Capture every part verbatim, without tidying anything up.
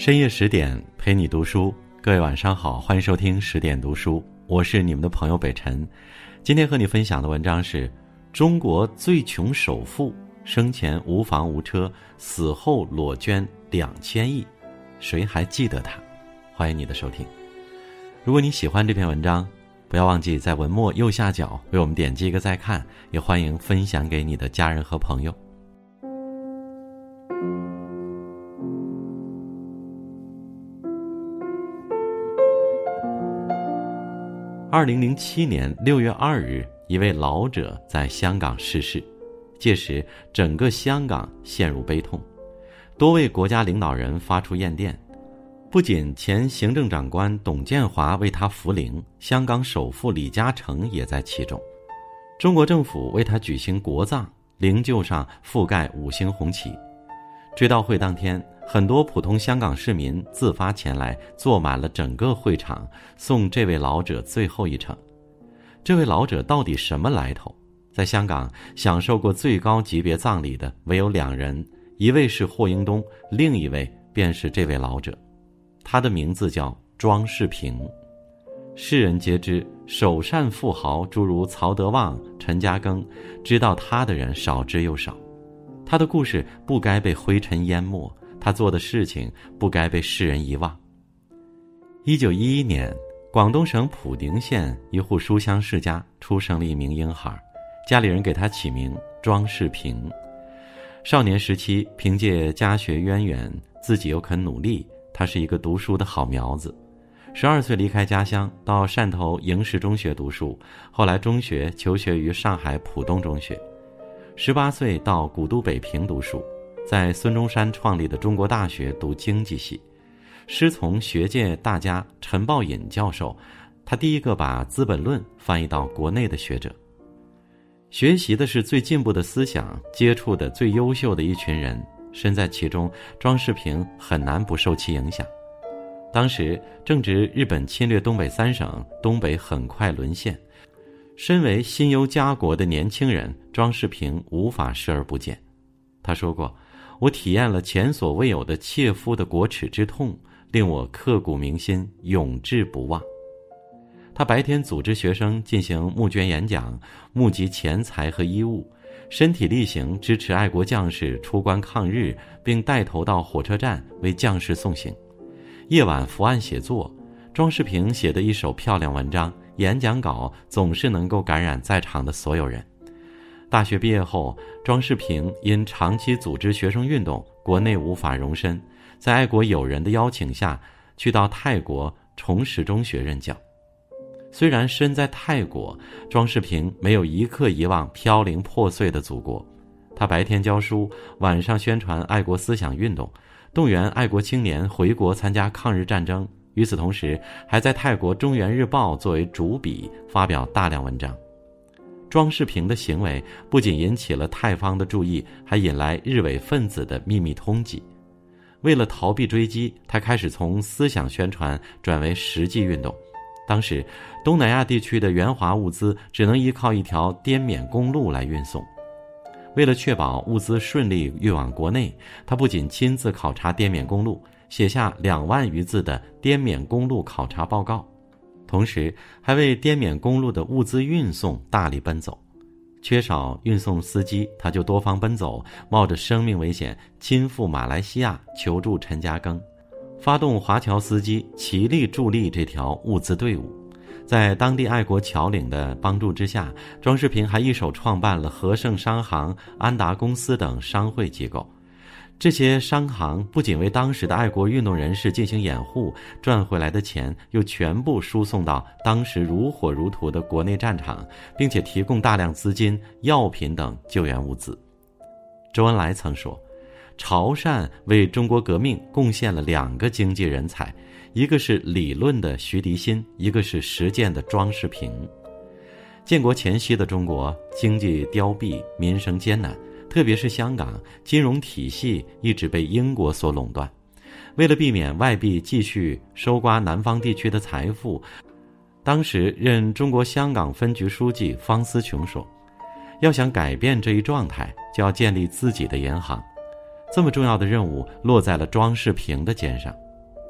深夜十点陪你读书，各位晚上好，欢迎收听十点读书，我是你们的朋友北辰。今天和你分享的文章是中国最穷首富，生前无房无车，死后裸捐两千亿，谁还记得他？欢迎你的收听。如果你喜欢这篇文章，不要忘记在文末右下角为我们点击一个再看，也欢迎分享给你的家人和朋友。二零零七年六月二日，一位老者在香港逝世，届时整个香港陷入悲痛，多位国家领导人发出唁电，不仅前行政长官董建华为他扶灵，香港首富李嘉诚也在其中。中国政府为他举行国葬，灵柩上覆盖五星红旗。追悼会当天，很多普通香港市民自发前来，坐满了整个会场，送这位老者最后一程。这位老者到底什么来头？在香港享受过最高级别葬礼的唯有两人，一位是霍英东，另一位便是这位老者。他的名字叫庄世平。世人皆知首善富豪诸如曹德旺、陈嘉庚，知道他的人少之又少。他的故事不该被灰尘淹没，他做的事情不该被世人遗忘。一九一一年，广东省普宁县一户书香世家出生了一名婴孩，家里人给他起名庄世平。少年时期凭借家学渊源，自己又肯努力，他是一个读书的好苗子。十二岁离开家乡，到汕头营实中学读书，后来中学求学于上海浦东中学。十八岁到古都北平读书，在孙中山创立的中国大学读经济系，师从学界大家陈抱隐教授，他第一个把《资本论》翻译到国内的学者。学习的是最进步的思想，接触的最优秀的一群人，身在其中，庄世平很难不受其影响。当时正值日本侵略东北三省，东北很快沦陷，身为新忧家国的年轻人，庄世平无法视而不见。他说过，我体验了前所未有的切肤的国耻之痛，令我刻骨铭心，永志不忘。他白天组织学生进行募捐演讲，募集钱财和衣物，身体力行支持爱国将士出关抗日，并带头到火车站为将士送行。夜晚伏案写作，庄世平写的一手漂亮文章，演讲稿总是能够感染在场的所有人。大学毕业后，庄世平因长期组织学生运动，国内无法容身，在爱国友人的邀请下，去到泰国崇实中学任教。虽然身在泰国，庄世平没有一刻遗忘飘零破碎的祖国。他白天教书，晚上宣传爱国思想运动，动员爱国青年回国参加抗日战争。与此同时，还在泰国《中原日报》作为主笔发表大量文章。庄世平的行为不仅引起了泰方的注意，还引来日伪分子的秘密通缉。为了逃避追击，他开始从思想宣传转为实际运动。当时东南亚地区的援华物资只能依靠一条滇缅公路来运送。为了确保物资顺利运往国内，他不仅亲自考察滇缅公路，写下两万余字的滇缅公路考察报告，同时还为滇缅公路的物资运送大力奔走。缺少运送司机，他就多方奔走，冒着生命危险亲赴马来西亚求助陈嘉庚，发动华侨司机齐力助力这条物资队伍。在当地爱国侨领的帮助之下，庄世平还一手创办了和盛商行、安达公司等商会机构。这些商行不仅为当时的爱国运动人士进行掩护，赚回来的钱又全部输送到当时如火如荼的国内战场，并且提供大量资金、药品等救援物资。周恩来曾说，潮汕为中国革命贡献了两个经济人才，一个是理论的徐涤新，一个是实践的庄世平。建国前夕的中国经济凋敝，民生艰难，特别是香港金融体系一直被英国所垄断。为了避免外币继续收刮南方地区的财富，当时任中国香港分局书记方思琼说，要想改变这一状态，就要建立自己的银行。这么重要的任务落在了庄世平的肩上。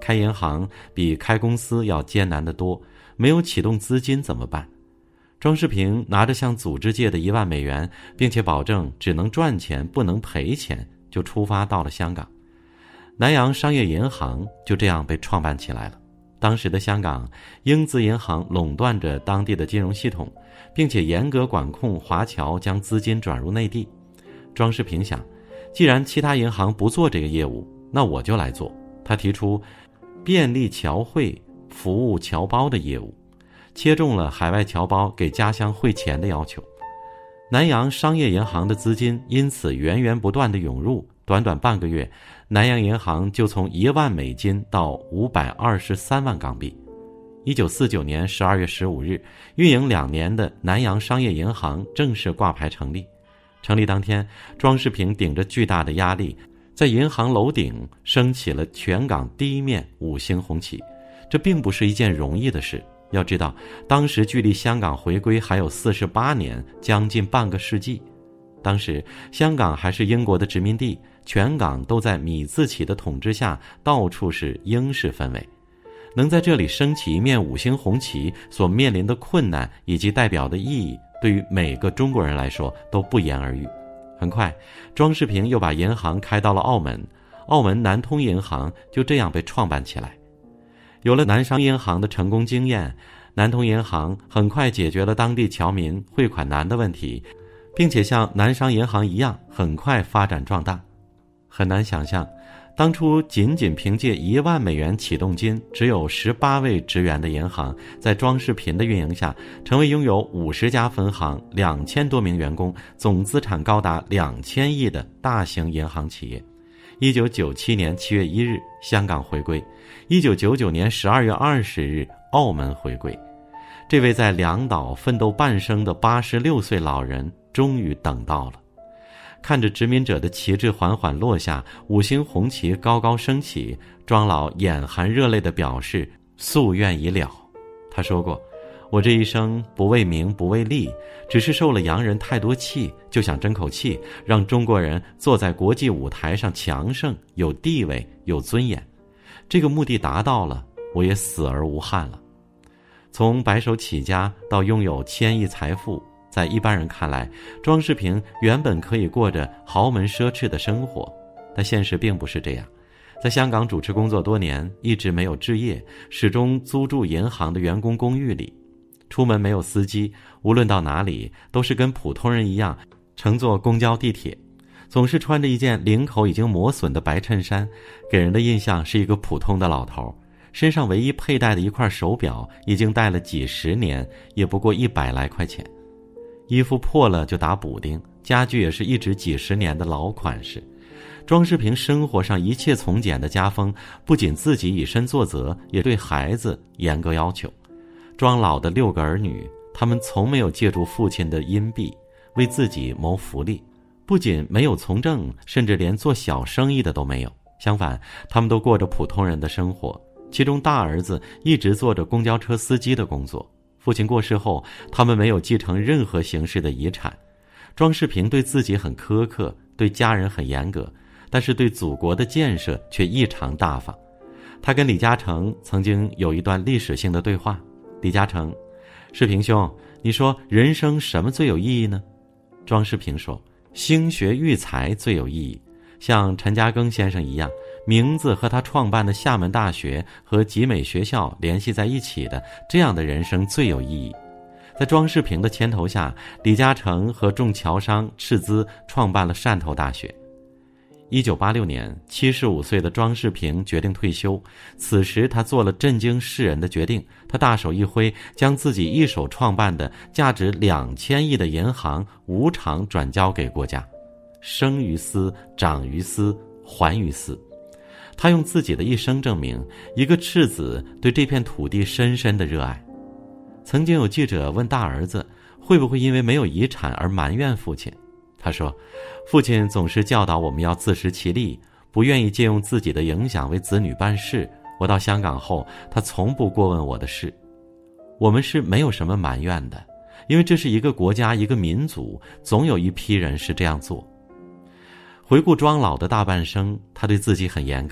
开银行比开公司要艰难得多，没有启动资金怎么办？庄世平拿着向组织借的一万美元，并且保证只能赚钱不能赔钱，就出发到了香港。南洋商业银行就这样被创办起来了。当时的香港，英资银行垄断着当地的金融系统，并且严格管控华侨将资金转入内地。庄世平想，既然其他银行不做这个业务，那我就来做。他提出便利侨汇服务侨胞的业务，切中了海外侨胞给家乡汇钱的要求。南洋商业银行的资金因此源源不断地涌入，短短半个月，南洋银行就从一万美金到五百二十三万港币。一九四九年十二月十五日，运营两年的南洋商业银行正式挂牌成立。成立当天，庄世平顶着巨大的压力，在银行楼顶升起了全港第一面五星红旗。这并不是一件容易的事，要知道当时距离香港回归还有四十八年，将近半个世纪。当时香港还是英国的殖民地，全港都在米字旗的统治下，到处是英式氛围。能在这里升起一面五星红旗，所面临的困难以及代表的意义，对于每个中国人来说都不言而喻。很快，庄世平又把银行开到了澳门，澳门南通银行就这样被创办起来。有了南商银行的成功经验，南通银行很快解决了当地侨民汇款难的问题，并且像南商银行一样很快发展壮大。很难想象，当初仅仅凭借一万美元启动金，只有十八位职员的银行，在庄世平的运营下，成为拥有五十家分行、两千多名员工、总资产高达两千亿的大型银行企业。一九九七年七月一日，香港回归；一九九九年十二月二十日，澳门回归。这位在两岛奋斗半生的八十六岁老人终于等到了。看着殖民者的旗帜缓缓落下，五星红旗高高升起，庄老眼含热泪地表示夙愿已了。他说过，我这一生不为名不为利，只是受了洋人太多气，就想争口气，让中国人坐在国际舞台上强盛，有地位，有尊严。这个目的达到了，我也死而无憾了。从白手起家到拥有千亿财富，在一般人看来，庄世平原本可以过着豪门奢侈的生活，但现实并不是这样。在香港主持工作多年，一直没有置业，始终租住银行的员工公寓里。出门没有司机，无论到哪里都是跟普通人一样乘坐公交地铁，总是穿着一件领口已经磨损的白衬衫，给人的印象是一个普通的老头。身上唯一佩戴的一块手表已经戴了几十年，也不过一百来块钱。衣服破了就打补丁，家具也是一直几十年的老款式。庄世平生活上一切从简的家风，不仅自己以身作则，也对孩子严格要求。庄老的六个儿女，他们从没有借助父亲的荫庇为自己谋福利，不仅没有从政，甚至连做小生意的都没有。相反，他们都过着普通人的生活。其中大儿子一直做着公交车司机的工作。父亲过世后，他们没有继承任何形式的遗产。庄世平对自己很苛刻，对家人很严格，但是对祖国的建设却异常大方。他跟李嘉诚曾经有一段历史性的对话。李嘉诚，世平兄，你说人生什么最有意义呢？庄世平说，兴学育才最有意义。像陈嘉庚先生一样，名字和他创办的厦门大学和集美学校联系在一起的，这样的人生最有意义。在庄世平的牵头下，李嘉诚和众侨商斥资创办了汕头大学。一九八六年，七十五岁的庄世平决定退休。此时他做了震惊世人的决定，他大手一挥，将自己一手创办的价值两千亿的银行无偿转交给国家。生于斯，长于斯，还于斯。他用自己的一生证明一个赤子对这片土地深深的热爱。曾经有记者问大儿子会不会因为没有遗产而埋怨父亲，他说，父亲总是教导我们要自食其力，不愿意借用自己的影响为子女办事。我到香港后，他从不过问我的事。我们是没有什么埋怨的，因为这是一个国家，一个民族，总有一批人是这样做。回顾庄老的大半生，他对自己很严苛，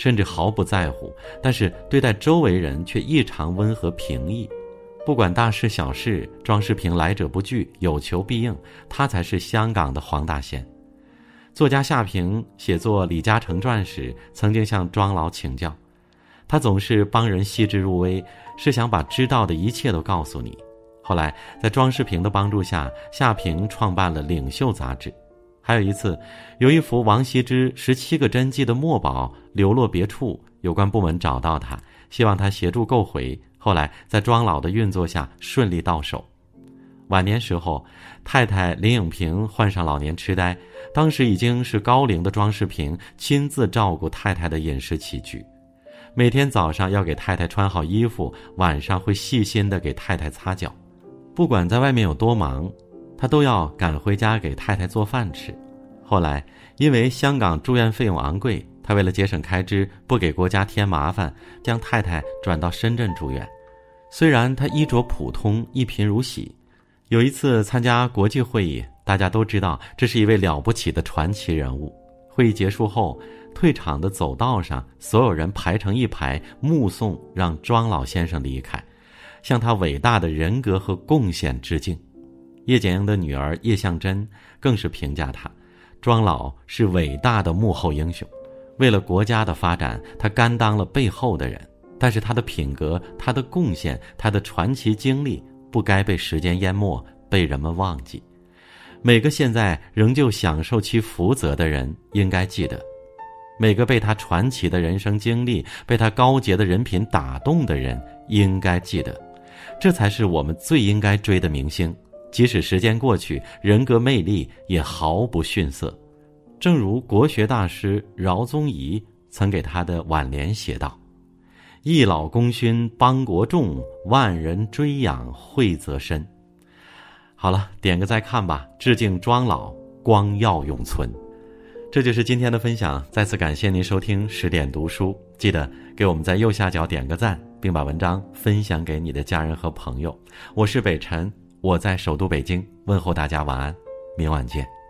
甚至毫不在乎，但是对待周围人却异常温和平易。不管大事小事，庄世平来者不拒，有求必应，他才是香港的黄大仙。作家夏平写作《李嘉诚传》时，曾经向庄老请教，他总是帮人细致入微，是想把知道的一切都告诉你。后来在庄世平的帮助下，夏平创办了《领袖》杂志。还有一次，有一幅王羲之十七个真迹的墨宝流落别处，有关部门找到他，希望他协助购回，后来在庄老的运作下顺利到手。晚年时候，太太林颖萍患上老年痴呆，当时已经是高龄的庄世平亲自照顾太太的饮食起居，每天早上要给太太穿好衣服，晚上会细心地给太太擦脚。不管在外面有多忙，他都要赶回家给太太做饭吃。后来因为香港住院费用昂贵，他为了节省开支，不给国家添麻烦，将太太转到深圳住院。虽然他衣着普通，一贫如洗，有一次参加国际会议，大家都知道这是一位了不起的传奇人物。会议结束后，退场的走道上，所有人排成一排，目送让庄老先生离开，向他伟大的人格和贡献致敬。叶简英的女儿叶向真更是评价他，庄老是伟大的幕后英雄，为了国家的发展，他甘当了背后的人，但是他的品格、他的贡献、他的传奇经历不该被时间淹没，被人们忘记。每个现在仍旧享受其福泽的人应该记得，每个被他传奇的人生经历、被他高洁的人品打动的人应该记得，这才是我们最应该追的明星。即使时间过去，人格魅力也毫不逊色。正如国学大师饶宗颐曾给他的挽联写道：一老功勋邦国重，万人追仰惠泽深。好了，点个再看吧，致敬庄老，光耀永存。这就是今天的分享，再次感谢您收听十点读书，记得给我们在右下角点个赞，并把文章分享给你的家人和朋友。我是北辰，我在首都北京，问候大家晚安，明晚见。